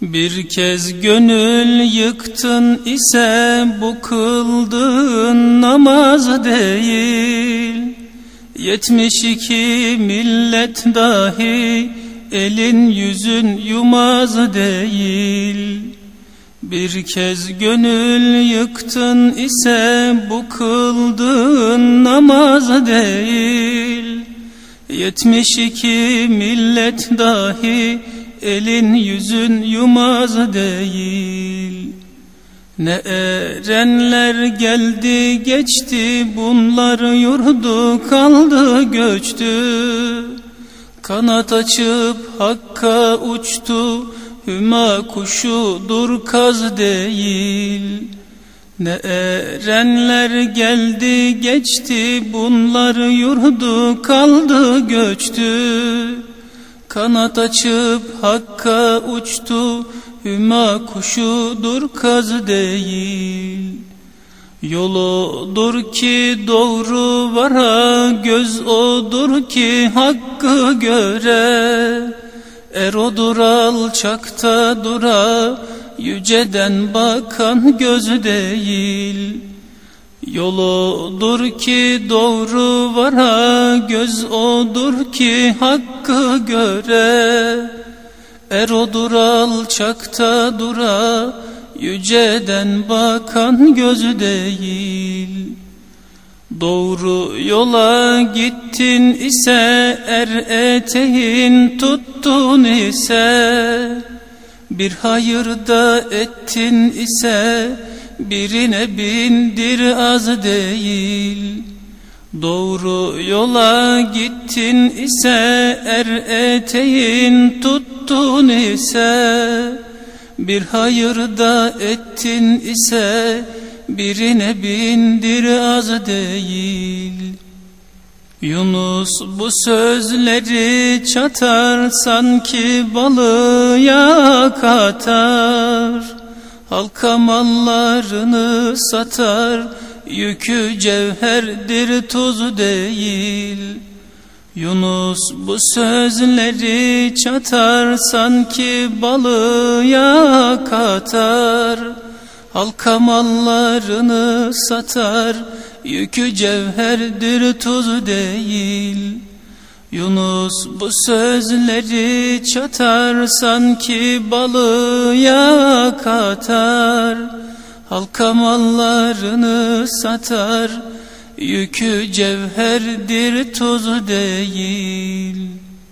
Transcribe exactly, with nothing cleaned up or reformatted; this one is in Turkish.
Bir kez gönül yıktın ise bu kıldığın namaz değil. Yetmiş iki millet dahi elin yüzün yumaz değil. Bir kez gönül yıktın ise bu kıldığın namaz değil. Yetmiş iki millet dahi elin yüzün yumaz değil. Ne erenler geldi geçti, bunlar yurdu kaldı göçtü. Kanat açıp hakka uçtu, hüma kuşudur kaz değil. Ne erenler geldi geçti, bunlar yurdu kaldı göçtü. Kanat açıp hakka uçtu, hüma kuşudur kaz değil. Yoludur ki doğru vara, göz odur ki hakkı göre. Er odur alçakta dura, yüceden bakan göz değil. Yoludur ki doğru vara, göz odur ki hakkı göre. Er odur alçakta dura, yüceden bakan göz değil. Doğru yola gittin ise, er eteğin tuttun ise, bir hayırda ettin ise, birine bindir az değil. Doğru yola gittin ise, er eteğin tuttun ise, bir hayırda ettin ise, birine bindir az değil. Yunus bu sözleri çatar, sanki balığa katar. Halka mallarını satar, yükü cevherdir tuz değil. Yunus bu sözleri çatar, sanki balığa katar. Halka mallarını satar, yükü cevherdir tuz değil. Yunus bu sözleri çatar, sanki balığa katar. Halka mallarını satar, yükü cevherdir tuz değil.